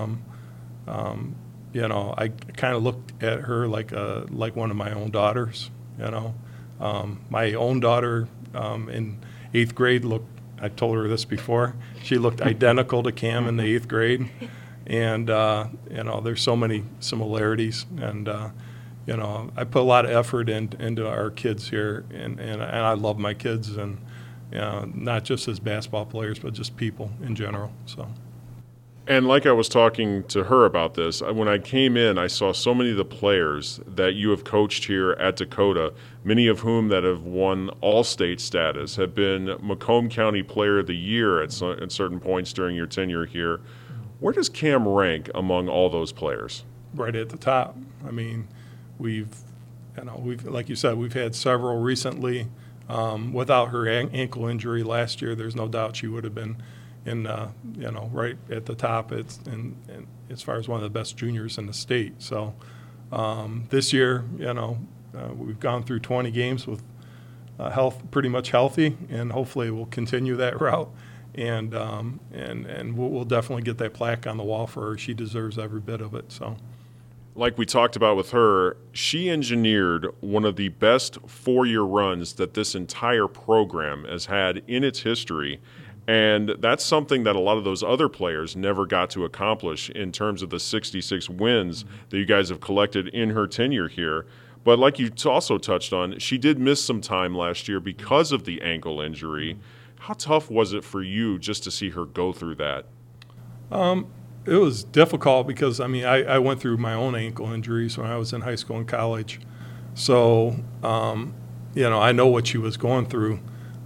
I kind of looked at her like one of my own daughters. My own daughter in 8th grade I told her this before, she looked identical to Cam in the 8th grade. And, there's so many similarities. And, I put a lot of effort into our kids here. And I love my kids, and not just as basketball players, but just people in general. So. And like I was talking to her about this, when I came in, I saw so many of the players that you have coached here at Dakota, many of whom that have won all-state status, have been Macomb County Player of the Year at certain points during your tenure here. Where does Cam rank among all those players? Right at the top. I mean, we've like you said, we've had several recently. Without her ankle injury last year, there's no doubt she would have been right at the top. It's as far as one of the best juniors in the state. So this year, we've gone through 20 games with pretty much healthy, and hopefully we'll continue that route. And we'll definitely get that plaque on the wall for her. She deserves every bit of it. So. Like we talked about with her, she engineered one of the best 4-year runs that this entire program has had in its history. And that's something that a lot of those other players never got to accomplish in terms of the 66 wins that you guys have collected in her tenure here. But like you also touched on, she did miss some time last year because of the ankle injury. How tough was it for you just to see her go through that? It was difficult because, I went through my own ankle injuries when I was in high school and college. So, I know what she was going through.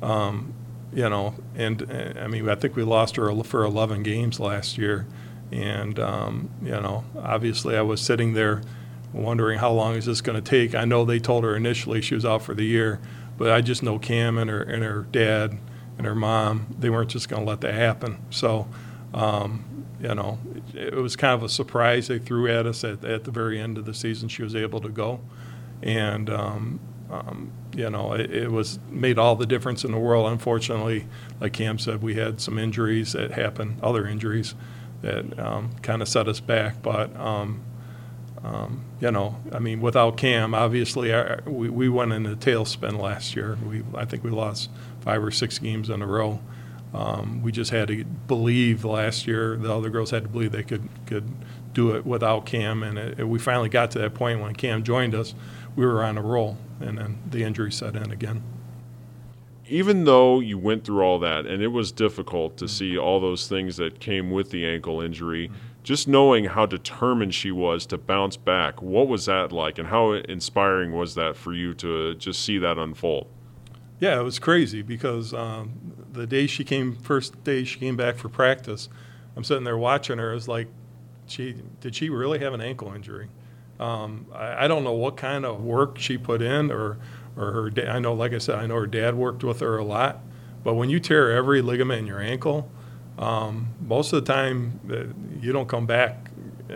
I think we lost her for 11 games last year. And, obviously I was sitting there wondering how long is this going to take. I know they told her initially she was out for the year, but I just know Cam and her dad and her mom, they weren't just going to let that happen. So, it was kind of a surprise they threw at us at the very end of the season. She was able to go. And, it was made all the difference in the world. Unfortunately, like Cam said, we had some injuries that happened, other injuries that kind of set us back. But, without Cam, obviously we went in a tailspin last year. I think we lost 5 or 6 games in a row. We just had to believe last year. The other girls had to believe they could do it without Cam, and we finally got to that point when Cam joined us. We were on a roll, and then the injury set in again. Even though you went through all that, and it was difficult to see all those things that came with the ankle injury, just knowing how determined she was to bounce back, what was that like, and how inspiring was that for you to just see that unfold? Yeah, it was crazy because the day first day she came back for practice, I'm sitting there watching her. It was like, did she really have an ankle injury? I don't know what kind of work she put in, or her dad. I know, like I said, I know her dad worked with her a lot. But when you tear every ligament in your ankle, most of the time you don't come back,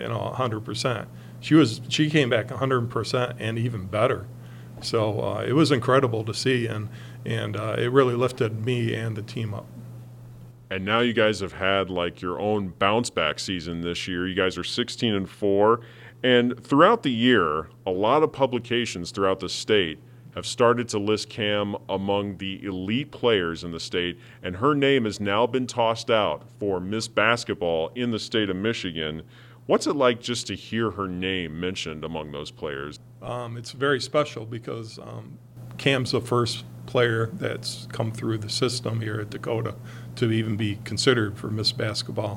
100%. She came back 100% and even better. So it was incredible to see, and it really lifted me and the team up. And now you guys have had like your own bounce back season this year. You guys are 16-4, and throughout the year, a lot of publications throughout the state have started to list Cam among the elite players in the state, and her name has now been tossed out for Miss Basketball in the state of Michigan. What's it like just to hear her name mentioned among those players? It's very special because Cam's the first player that's come through the system here at Dakota to even be considered for Miss Basketball.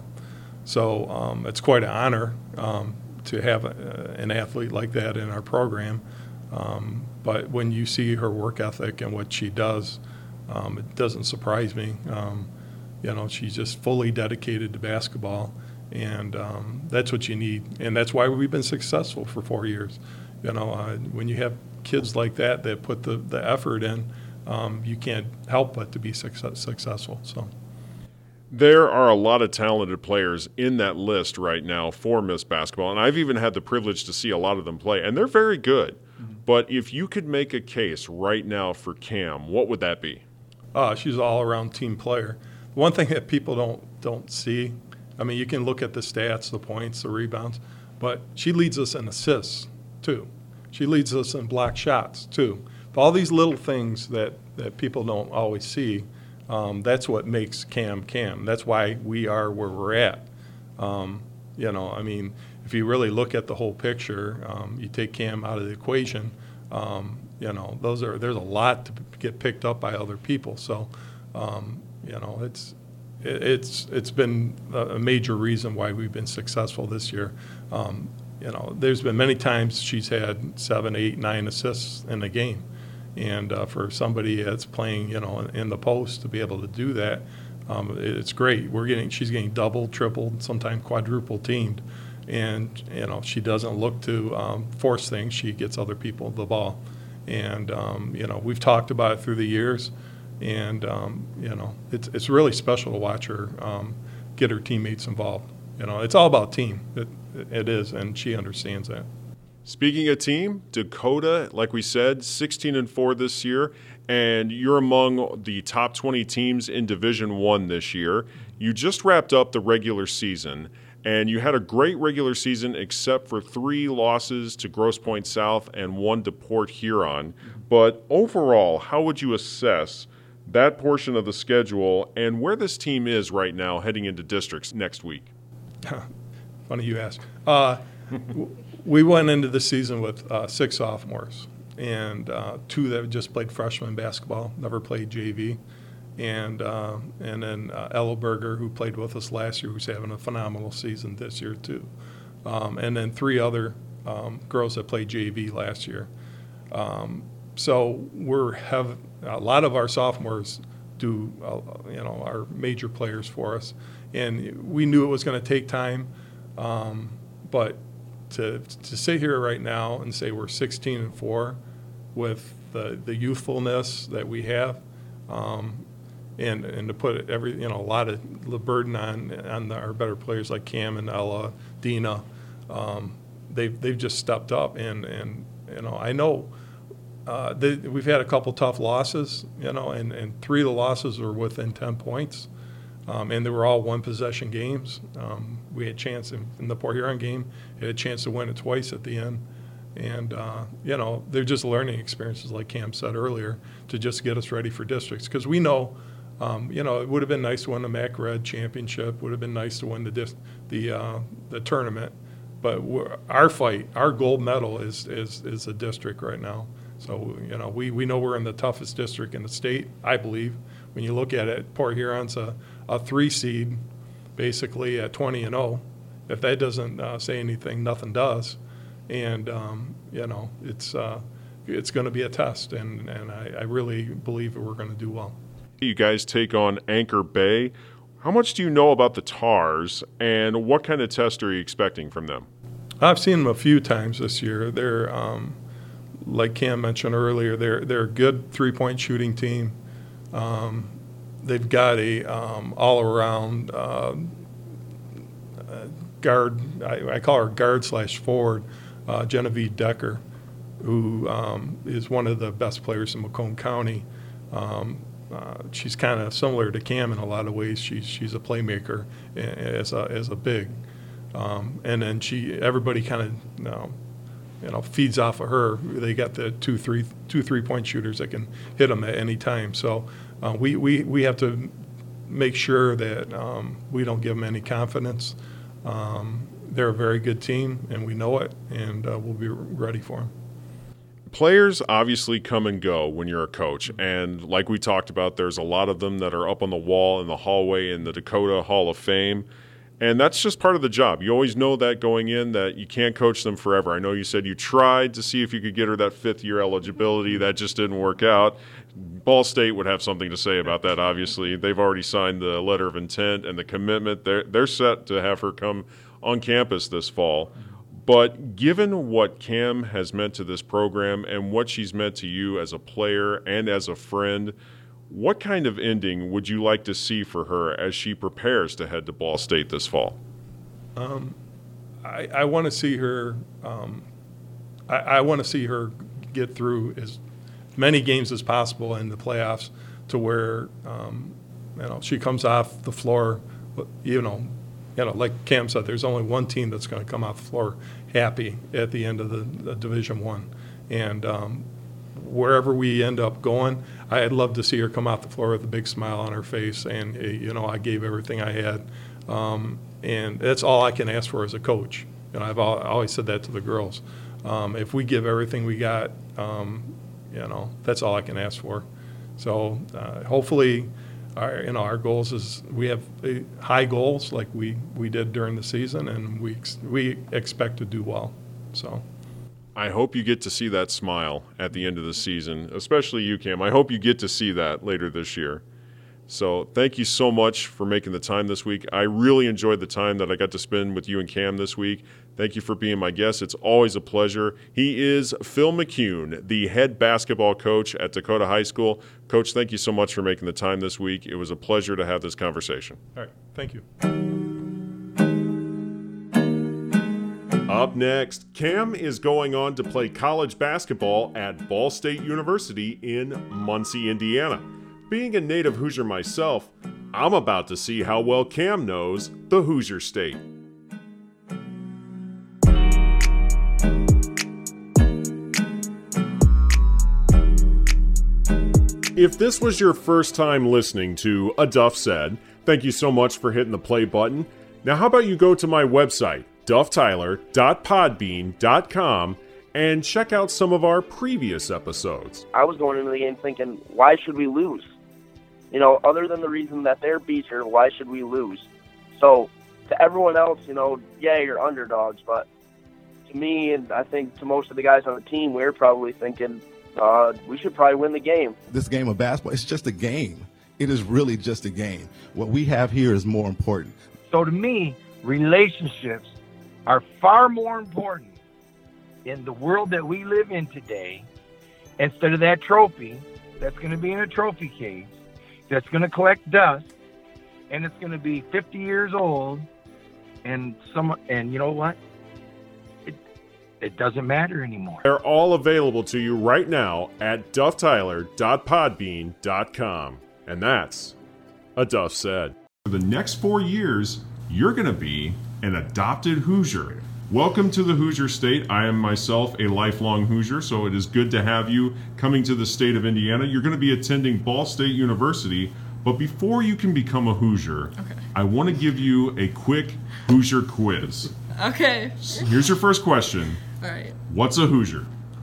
So it's quite an honor to have an athlete like that in our program. But when you see her work ethic and what she does, it doesn't surprise me. She's just fully dedicated to basketball, and that's what you need. And that's why we've been successful for 4 years. When you have kids like that put the effort in, you can't help but to be successful. So. There are a lot of talented players in that list right now for Miss Basketball, and I've even had the privilege to see a lot of them play, and they're very good. Mm-hmm. But if you could make a case right now for Cam, what would that be? She's an all-around team player. One thing that people don't see, you can look at the stats, the points, the rebounds, but she leads us in assists too. She leads us in block shots too. All these little things that people don't always see, that's what makes Cam. That's why we are where we're at. If you really look at the whole picture, you take Cam out of the equation, there's a lot to get picked up by other people. So, it's been a major reason why we've been successful this year. There's been many times she's had 7, 8, 9 assists in a game. And for somebody that's playing, in the post to be able to do that, it's great. She's getting double, tripled, sometimes quadruple teamed, and she doesn't look to force things. She gets other people the ball, and we've talked about it through the years, and it's really special to watch her get her teammates involved. It's all about team. It is, and she understands that. Speaking of team, Dakota, like we said, 16-4 this year, and you're among the top 20 teams in Division I this year. You just wrapped up the regular season, and you had a great regular season except for 3 losses to Grosse Pointe South and 1 to Port Huron. But overall, how would you assess that portion of the schedule and where this team is right now heading into districts next week? Funny you ask. We went into the season with 6 sophomores, and 2 that just played freshman basketball, never played JV, and then Ella Berger, who played with us last year, who's having a phenomenal season this year too, and then 3 other girls that played JV last year. So have a lot of our sophomores do are major players for us, and we knew it was going to take time, but to sit here right now and say we're 16-4 with the youthfulness that we have, and to put a lot of the burden on our better players like Cam and Ella, Dina, they've just stepped up, and I know we've had a couple tough losses, and 3 of the losses were within 10 points. And they were all 1-possession games. We had a chance in the Port Huron game, had a chance to win it twice at the end. And, they're just learning experiences, like Cam said earlier, to just get us ready for districts. Because we know It would have been nice to win the MAC Red championship. Would have been nice to win the tournament. But our fight, our gold medal is the district right now. So, we know we're in the toughest district in the state, I believe. When you look at it, Port Huron's a 3 seed, basically at 20-0. If that doesn't say anything, nothing does. And, it's going to be a test, and I really believe that we're going to do well. You guys take on Anchor Bay. How much do you know about the Tars, and what kind of test are you expecting from them? I've seen them a few times this year. They're, like Cam mentioned earlier, they're a good three-point shooting team. They've got a all-around guard. I call her guard/forward, Genevieve Decker, who is one of the best players in Macomb County. She's kind of similar to Cam in a lot of ways. She's a playmaker as a big, and then everybody kind of feeds off of her. They got the two 3-point shooters that can hit them at any time. So we have to make sure that we don't give them any confidence. They're a very good team, and we know it, and we'll be ready for them. Players obviously come and go when you're a coach, and like we talked about, there's a lot of them that are up on the wall in the hallway in the Dakota Hall of Fame, and that's just part of the job. You always know that going in, that you can't coach them forever. I know you said you tried to see if you could get her that 5th-year eligibility. That just didn't work out. Ball State would have something to say about that, obviously. They've already signed the letter of intent and the commitment. They're set to have her come on campus this fall. But given what Cam has meant to this program and what she's meant to you as a player and as a friend, what kind of ending would you like to see for her as she prepares to head to Ball State this fall? I want to see her. I want to see her get through as many games as possible in the playoffs, to where she comes off the floor. Like Cam said, there's only one team that's going to come off the floor happy at the end of the Division I. And wherever we end up going, I'd love to see her come off the floor with a big smile on her face and, I gave everything I had. And that's all I can ask for as a coach. I've always said that to the girls. If we give everything we got, that's all I can ask for. So hopefully our goals is we have high goals like we did during the season, and we expect to do well. So I hope you get to see that smile at the end of the season, especially you, Cam. I hope you get to see that later this year. So thank you so much for making the time this week. I really enjoyed the time that I got to spend with you and Cam this week. Thank you for being my guest. It's always a pleasure. He is Phil McCune, the head basketball coach at Dakota High School. Coach, thank you so much for making the time this week. It was a pleasure to have this conversation. All right. Thank you. Up next, Cam is going on to play college basketball at Ball State University in Muncie, Indiana. Being a native Hoosier myself, I'm about to see how well Cam knows the Hoosier State. If this was your first time listening to A Duff Said, thank you so much for hitting the play button. Now how about you go to my website, dufftyler.podbean.com, and check out some of our previous episodes. I was going into the game thinking, why should we lose? Other than the reason that they're beater, why should we lose? So to everyone else, yeah, you're underdogs, but to me, and I think to most of the guys on the team, we're probably thinking we should probably win the game. This game of basketball, it's just a game. It is really just a game. What we have here is more important. So to me, relationships are far more important in the world that we live in today, instead of that trophy that's going to be in a trophy case, that's going to collect dust, and it's going to be 50 years old, and you know what? It doesn't matter anymore. They're all available to you right now at dufftyler.podbean.com. And that's A Duff Said. For the next 4 years, you're going to be an adopted Hoosier. Welcome to the Hoosier State. I am myself a lifelong Hoosier, so it is good to have you coming to the state of Indiana. You're going to be attending Ball State University, But before you can become a Hoosier, I want to give you a quick Hoosier quiz. Okay. Here's your first question. All right. What's a Hoosier?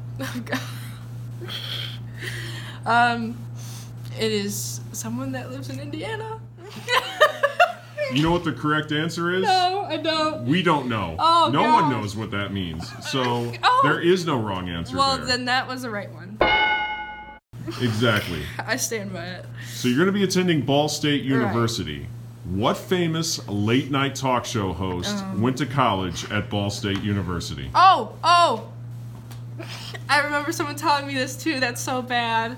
It is someone that lives in Indiana. You know what the correct answer is? No, I don't. We don't know. Oh, no God. one knows what that means. So Oh. there is no wrong answer Well, there. then that was the right one. Exactly. I stand by it. So you're going to be attending Ball State University. What famous late night talk show host went to college at Ball State University? Oh! I remember someone telling me this too. That's so bad.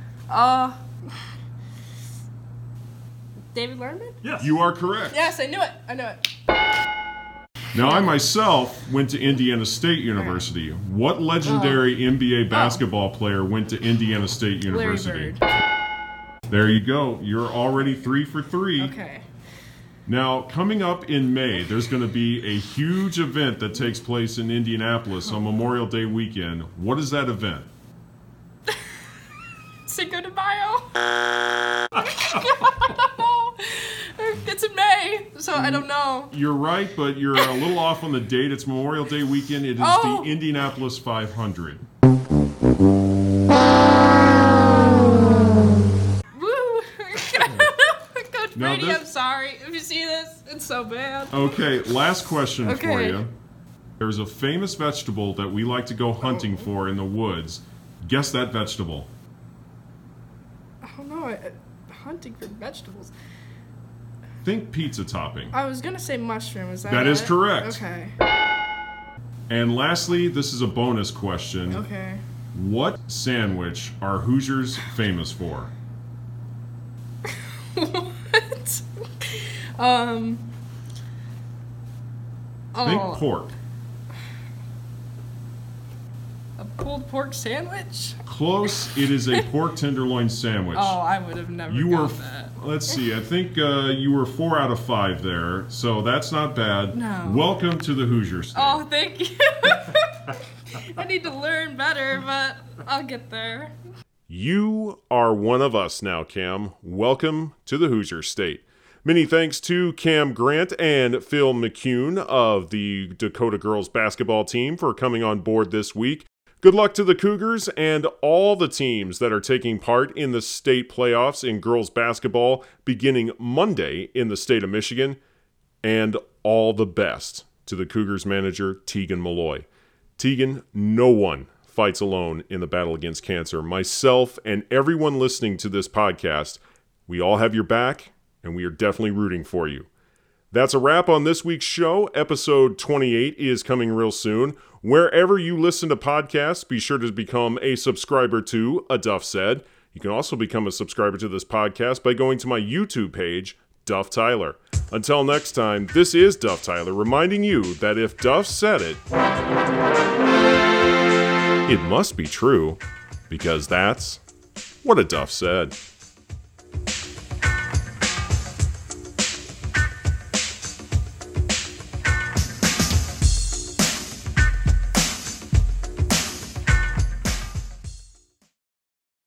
David Letterman? Yes. You are correct. Yes, I knew it. Now, I myself went to Indiana State University. What legendary NBA basketball player went to Indiana State University? Larry Bird. There you go. You're already 3 for 3. Okay. Now, coming up in May, there's going to be a huge event that takes place in Indianapolis on Memorial Day weekend. What is that event? Cinco de Mayo. It's in May, so I don't know. You're right, but you're a little off on the date. It's Memorial Day weekend. It is the Indianapolis 500. Woo! Coach Now Brady, this- I'm sorry. If you see this, it's so bad. Okay, last question for Okay. you. There's a famous vegetable that we like to go hunting for in the woods. Guess that vegetable. I don't know. Hunting for vegetables. Think pizza topping. I was gonna say mushroom. Is that That is it? correct. Okay. And lastly, this is a bonus question. Okay. What sandwich are Hoosiers famous for? What? Think pork. A pulled pork sandwich? Close. It is a pork tenderloin sandwich. Oh, I would have never You were, got that. let's see, I think you were 4 out of 5 there, so that's not bad. No. Welcome to the Hoosier State. Oh, thank you. I need to learn better, but I'll get there. You are one of us now, Cam. Welcome to the Hoosier State. Many thanks to Cam Grant and Phil McCune of the Dakota girls basketball team for coming on board this week. Good luck to the Cougars and all the teams that are taking part in the state playoffs in girls basketball beginning Monday in the state of Michigan. And all the best to the Cougars manager, Tegan Malloy. Tegan, no one fights alone in the battle against cancer. Myself and everyone listening to this podcast, we all have your back, and we are definitely rooting for you. That's a wrap on this week's show. Episode 28 is coming real soon. Wherever you listen to podcasts, be sure to become a subscriber to A Duff Said. You can also become a subscriber to this podcast by going to my YouTube page, Duff Tyler. Until next time, this is Duff Tyler reminding you that if Duff said it, it must be true, because that's what a Duff said.